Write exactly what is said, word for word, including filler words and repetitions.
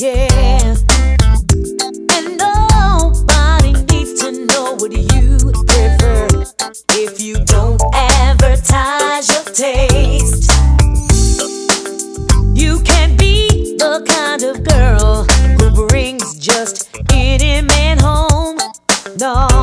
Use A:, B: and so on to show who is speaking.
A: yeah. And nobody needs to know what you prefer if you don't advertise your taste. You can't be the kind of girl who brings just any man home. No.